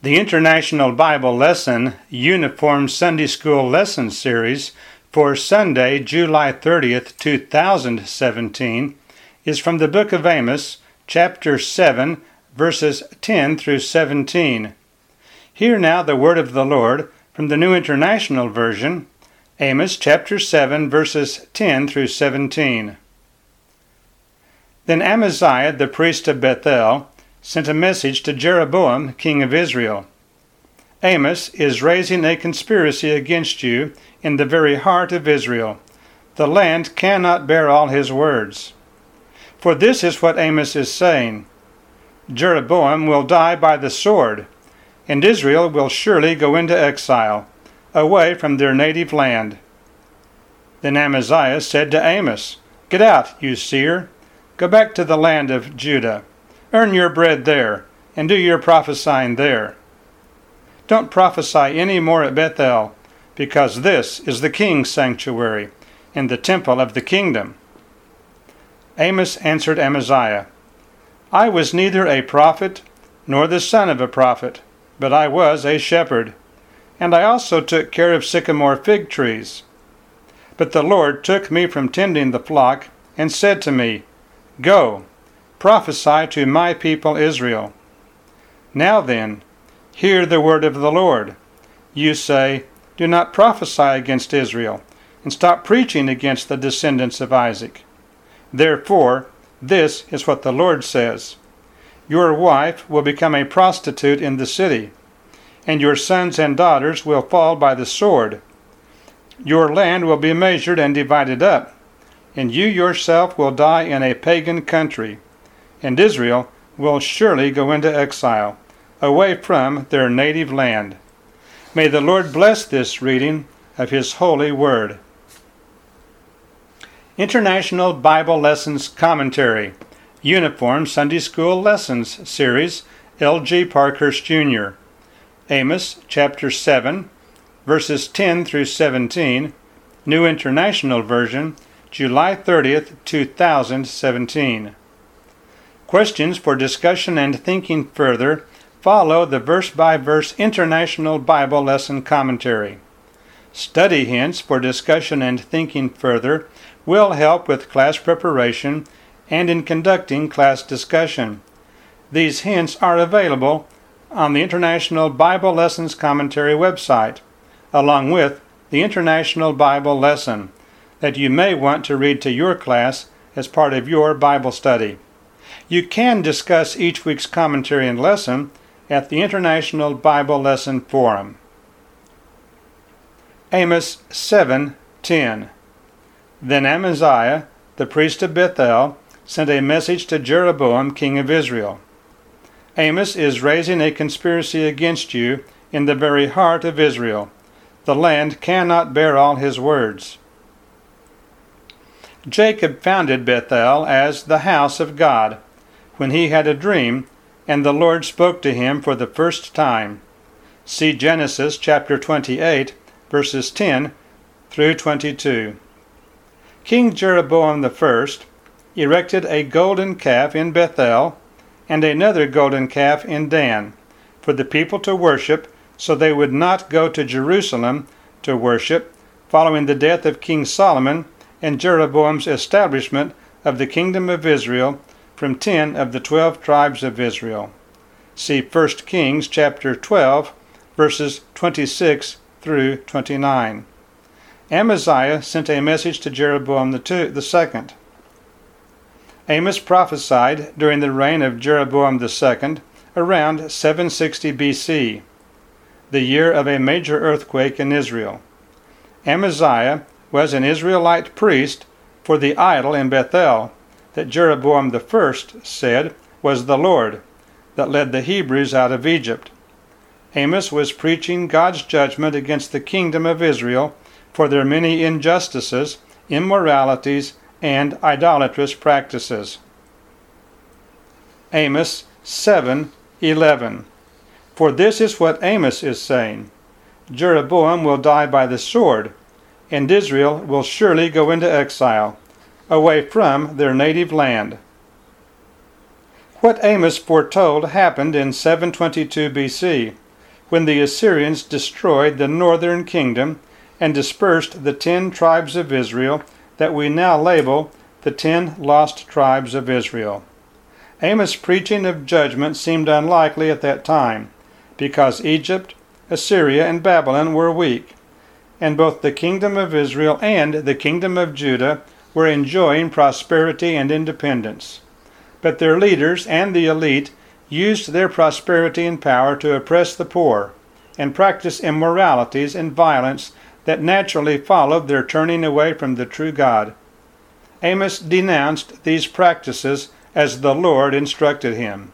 The International Bible Lesson Uniform Sunday School Lesson Series for Sunday, July 30th, 2017 is from the book of Amos, chapter 7, verses 10 through 17. Hear now the word of the Lord from the New International Version, Amos chapter 7, verses 10 through 17. Then Amaziah the priest of Bethel sent a message to Jeroboam, king of Israel. Amos is raising a conspiracy against you in the very heart of Israel. The land cannot bear all his words. For this is what Amos is saying: Jeroboam will die by the sword, and Israel will surely go into exile, away from their native land. Then Amaziah said to Amos, Get out, you seer. Go back to the land of Judah. Earn your bread there, and do your prophesying there. Don't prophesy any more at Bethel, because this is the king's sanctuary, and the temple of the kingdom. Amos answered Amaziah, I was neither a prophet nor the son of a prophet, but I was a shepherd, and I also took care of sycamore fig trees. But the Lord took me from tending the flock, and said to me, Go, prophesy to my people Israel. Now then, hear the word of the Lord. You say, Do not prophesy against Israel, and stop preaching against the descendants of Isaac. Therefore, this is what the Lord says: Your wife will become a prostitute in the city, and your sons and daughters will fall by the sword. Your land will be measured and divided up, and you yourself will die in a pagan country, and Israel will surely go into exile, away from their native land. May the Lord bless this reading of His holy word. International Bible Lessons Commentary, Uniform Sunday School Lessons Series, L.G. Parkhurst, Jr. Amos chapter 7, verses 10 through 17, New International Version, July 30th, 2017. Questions for discussion and thinking further follow the verse-by-verse International Bible Lesson Commentary. Study hints for discussion and thinking further will help with class preparation and in conducting class discussion. These hints are available on the International Bible Lessons Commentary website, along with the International Bible Lesson that you may want to read to your class as part of your Bible study. You can discuss each week's commentary and lesson at the International Bible Lesson Forum. Amos 7:10. Then Amaziah, the priest of Bethel, sent a message to Jeroboam, king of Israel. Amos is raising a conspiracy against you in the very heart of Israel. The land cannot bear all his words. Jacob founded Bethel as the house of God when he had a dream, and the Lord spoke to him for the first time. See Genesis chapter 28, verses 10 through 22. King Jeroboam I erected a golden calf in Bethel and another golden calf in Dan for the people to worship, so they would not go to Jerusalem to worship, following the death of King Solomon and Jeroboam's establishment of the kingdom of Israel from 10 of the 12 tribes of Israel. See 1 Kings chapter 12, verses 26 through 29. Amaziah sent a message to Jeroboam II. Amos prophesied during the reign of Jeroboam II around 760 BC, the year of a major earthquake in Israel. Amaziah was an Israelite priest for the idol in Bethel that Jeroboam I said was the Lord that led the Hebrews out of Egypt. Amos was preaching God's judgment against the kingdom of Israel for their many injustices, immoralities, and idolatrous practices. Amos 7:11. For this is what Amos is saying: Jeroboam will die by the sword, and Israel will surely go into exile, away from their native land. What Amos foretold happened in 722 BC, when the Assyrians destroyed the northern kingdom and dispersed the 10 tribes of Israel that we now label the 10 lost tribes of Israel. Amos' preaching of judgment seemed unlikely at that time, because Egypt, Assyria, and Babylon were weak, and both the kingdom of Israel and the kingdom of Judah were enjoying prosperity and independence. But their leaders and the elite used their prosperity and power to oppress the poor and practice immoralities and violence that naturally followed their turning away from the true God. Amos denounced these practices as the Lord instructed him.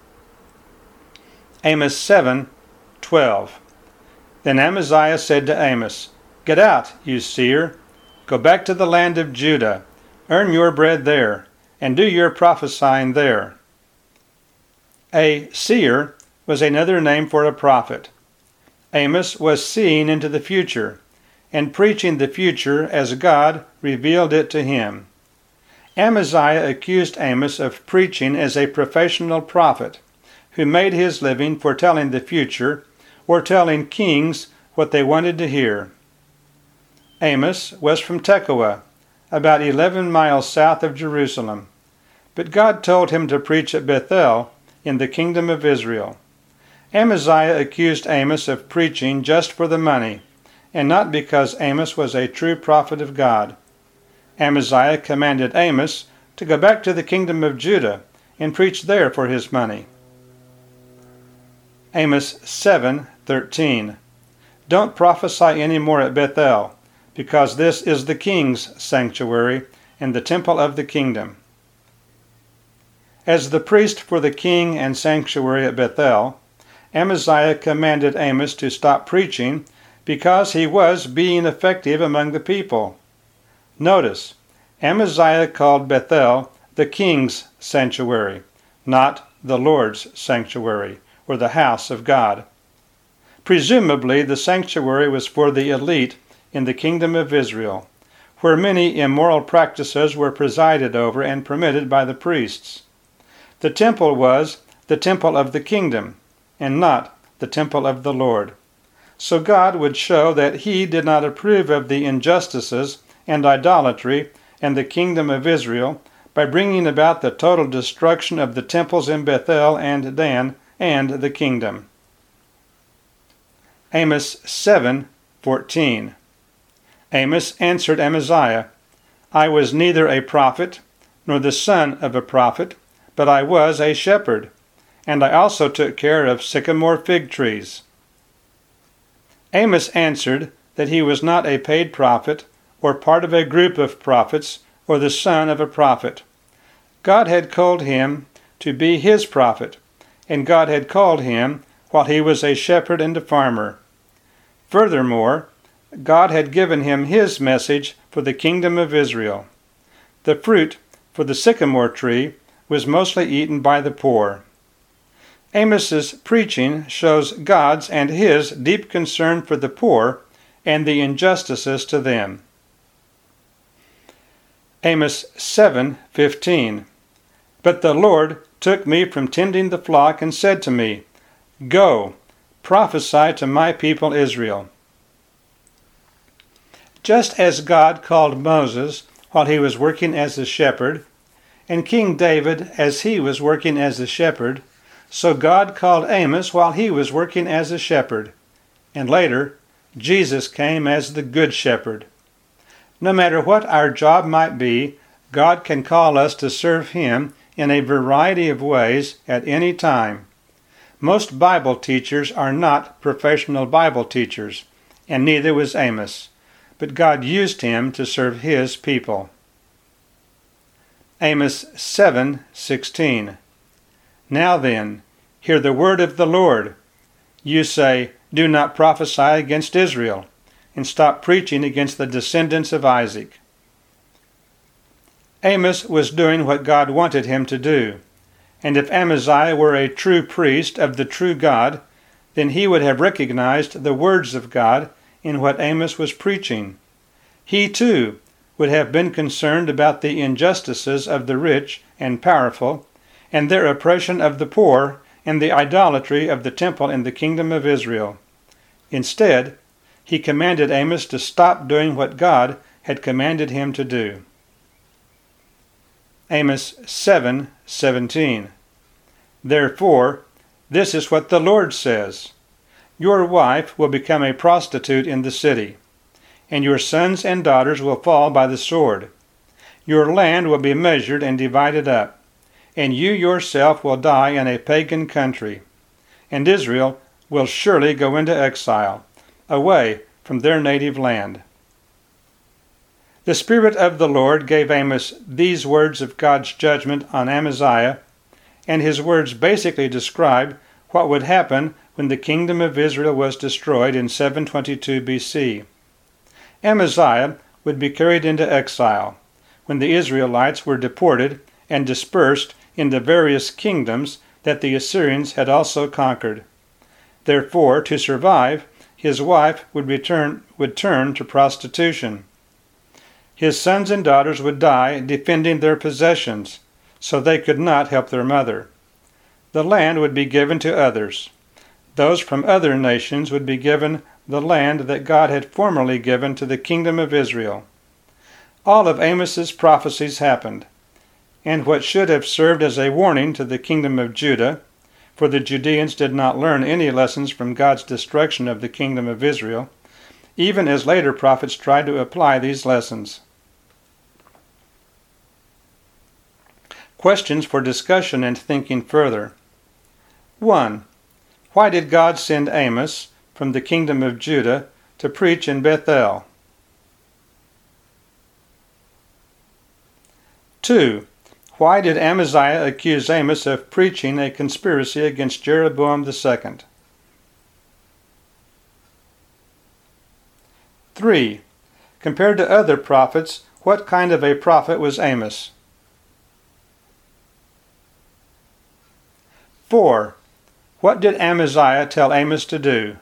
Amos 7:12. Then Amaziah said to Amos, "Get out, you seer. Go back to the land of Judah. Earn your bread there, and do your prophesying there." A seer was another name for a prophet. Amos was seeing into the future and preaching the future as God revealed it to him. Amaziah accused Amos of preaching as a professional prophet who made his living foretelling the future or telling kings what they wanted to hear. Amos was from Tekoa, about 11 miles south of Jerusalem, but God told him to preach at Bethel in the kingdom of Israel. Amaziah accused Amos of preaching just for the money, and not because Amos was a true prophet of God. Amaziah commanded Amos to go back to the kingdom of Judah and preach there for his money. Amos 7:13. Don't prophesy any more at Bethel, because this is the king's sanctuary and the temple of the kingdom. As the priest for the king and sanctuary at Bethel, Amaziah commanded Amos to stop preaching because he was being effective among the people. Notice, Amaziah called Bethel the king's sanctuary, not the Lord's sanctuary, or the house of God. Presumably, the sanctuary was for the elite in the kingdom of Israel, where many immoral practices were presided over and permitted by the priests. The temple was the temple of the kingdom, and not the temple of the Lord. So God would show that he did not approve of the injustices and idolatry in the kingdom of Israel by bringing about the total destruction of the temples in Bethel and Dan and the kingdom. Amos 7:14. Amos answered Amaziah, "I was neither a prophet nor the son of a prophet, but I was a shepherd, and I also took care of sycamore fig trees." Amos answered that he was not a paid prophet or part of a group of prophets or the son of a prophet. God had called him to be his prophet, and God had called him while he was a shepherd and a farmer. Furthermore, God had given him his message for the kingdom of Israel. The fruit for the sycamore tree was mostly eaten by the poor. Amos's preaching shows God's and his deep concern for the poor and the injustices to them. Amos 7:15. But the Lord took me from tending the flock and said to me, "Go, prophesy to my people Israel." Just as God called Moses while he was working as a shepherd, and King David as he was working as a shepherd, so God called Amos while he was working as a shepherd, and later Jesus came as the Good Shepherd. No matter what our job might be, God can call us to serve him in a variety of ways at any time. Most Bible teachers are not professional Bible teachers, and neither was Amos, but God used him to serve his people. Amos 7:16. Now then, hear the word of the Lord. You say, "Do not prophesy against Israel," and stop preaching against the descendants of Isaac. Amos was doing what God wanted him to do, and if Amaziah were a true priest of the true God, then he would have recognized the words of God in what Amos was preaching. He too would have been concerned about the injustices of the rich and powerful and their oppression of the poor and the idolatry of the temple in the kingdom of Israel. Instead, he commanded Amos to stop doing what God had commanded him to do. Amos 7:17. Therefore, this is what the Lord says: Your wife will become a prostitute in the city, and your sons and daughters will fall by the sword. Your land will be measured and divided up, and you yourself will die in a pagan country, and Israel will surely go into exile, away from their native land. The Spirit of the Lord gave Amos these words of God's judgment on Amaziah, and his words basically describe what would happen when the kingdom of Israel was destroyed in 722 BC. Amaziah would be carried into exile, when the Israelites were deported and dispersed into various kingdoms that the Assyrians had also conquered. Therefore, to survive, his wife would turn to prostitution. His sons and daughters would die defending their possessions, so they could not help their mother. The land would be given to others. Those from other nations would be given the land that God had formerly given to the kingdom of Israel. All of Amos's prophecies happened, and what should have served as a warning to the kingdom of Judah, for the Judeans did not learn any lessons from God's destruction of the kingdom of Israel, even as later prophets tried to apply these lessons. Questions for discussion and thinking further. 1. Why did God send Amos from the kingdom of Judah to preach in Bethel? 2. Why did Amaziah accuse Amos of preaching a conspiracy against Jeroboam II? 3. Compared to other prophets, what kind of a prophet was Amos? 4. What did Amaziah tell Amos to do?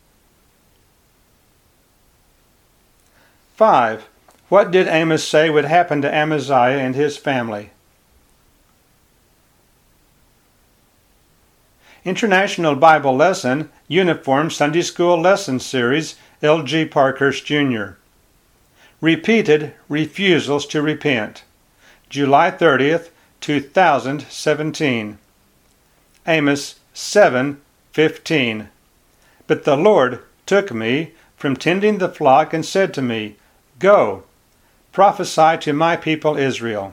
5. What did Amos say would happen to Amaziah and his family? International Bible Lesson, Uniform Sunday School Lesson Series, L.G. Parkhurst, Jr. Repeated Refusals to Repent, July 30th, 2017. Amos 7:15. But the Lord took me from tending the flock and said to me, Go, prophesy to my people Israel.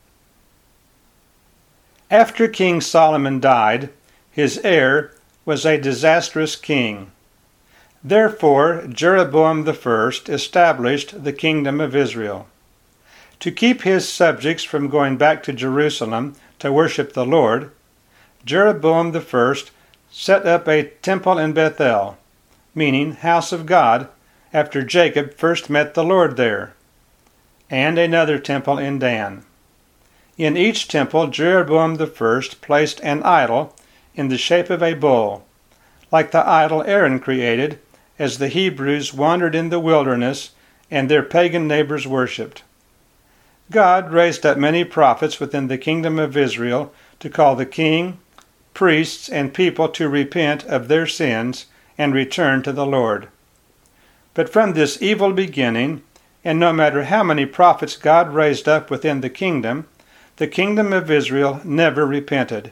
After King Solomon died, his heir was a disastrous king. Therefore, Jeroboam I established the kingdom of Israel. To keep his subjects from going back to Jerusalem to worship the Lord, Jeroboam I set up a temple in Bethel, meaning house of God, after Jacob first met the Lord there, and another temple in Dan. In each temple, Jeroboam I placed an idol in the shape of a bull, like the idol Aaron created as the Hebrews wandered in the wilderness and their pagan neighbors worshipped. God raised up many prophets within the kingdom of Israel to call the king, priests, and people to repent of their sins and return to the Lord. But from this evil beginning, and no matter how many prophets God raised up within the kingdom of Israel never repented.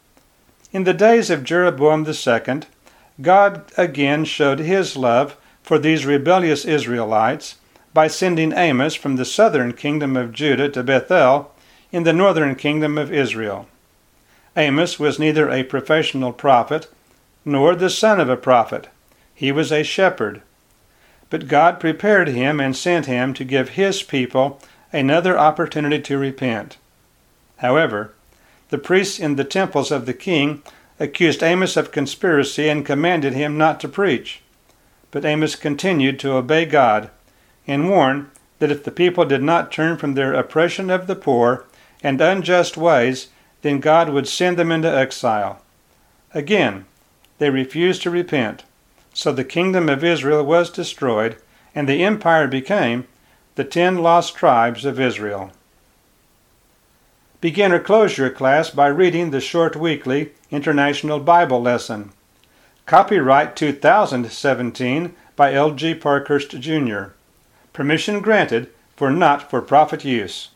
In the days of Jeroboam II, God again showed his love for these rebellious Israelites by sending Amos from the southern kingdom of Judah to Bethel in the northern kingdom of Israel. Amos was neither a professional prophet nor the son of a prophet. He was a shepherd. But God prepared him and sent him to give his people another opportunity to repent. However, the priests in the temples of the king accused Amos of conspiracy and commanded him not to preach. But Amos continued to obey God and warned that if the people did not turn from their oppression of the poor and unjust ways, then God would send them into exile. Again, they refused to repent, so the kingdom of Israel was destroyed, and the empire became the 10 lost tribes of Israel. Begin or close your class by reading the short weekly International Bible Lesson. Copyright 2017 by L.G. Parkhurst, Jr. Permission granted for not-for-profit use.